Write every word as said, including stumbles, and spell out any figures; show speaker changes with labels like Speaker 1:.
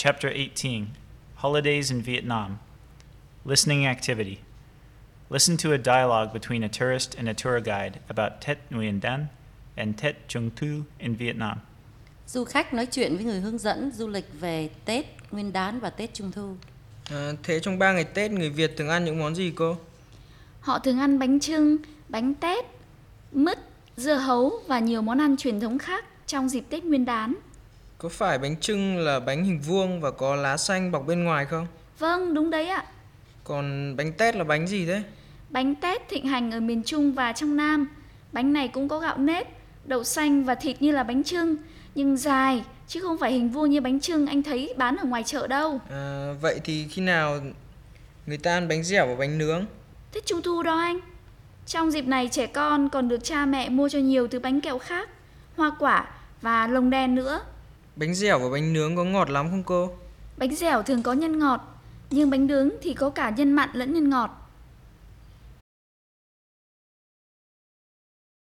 Speaker 1: Chapter eighteen, Holidays in Vietnam. Listening activity. Listen to a dialogue between a tourist and a tour guide about Tết Nguyên đán and Tết Trung Thu in Vietnam.
Speaker 2: Du khách nói chuyện với người hướng dẫn du lịch về Tết Nguyên đán và Tết Trung Thu.
Speaker 3: À, thế trong ba ngày Tết người Việt thường ăn những món gì cô?
Speaker 4: Họ thường ăn bánh chưng, bánh tét, mứt, dưa hấu và nhiều món ăn truyền thống khác trong dịp Tết Nguyên đán.
Speaker 3: Có phải bánh chưng là bánh hình vuông và có lá xanh bọc bên ngoài không?
Speaker 4: Vâng, đúng đấy ạ.
Speaker 3: Còn bánh tét là bánh gì thế?
Speaker 4: Bánh tét thịnh hành ở miền Trung và trong Nam. Bánh này cũng có gạo nếp, đậu xanh và thịt như là bánh chưng, nhưng dài chứ không phải hình vuông như bánh chưng anh thấy bán ở ngoài chợ đâu.
Speaker 3: À, vậy thì khi nào người ta ăn bánh dẻo và bánh nướng?
Speaker 4: Tết Trung Thu đó anh. Trong dịp này trẻ con còn được cha mẹ mua cho nhiều thứ bánh kẹo khác, hoa quả và lồng đèn nữa.
Speaker 3: Bánh dẻo và bánh nướng có ngọt lắm không cô?
Speaker 4: Bánh dẻo thường có nhân ngọt, nhưng bánh nướng thì có cả nhân mặn lẫn nhân ngọt.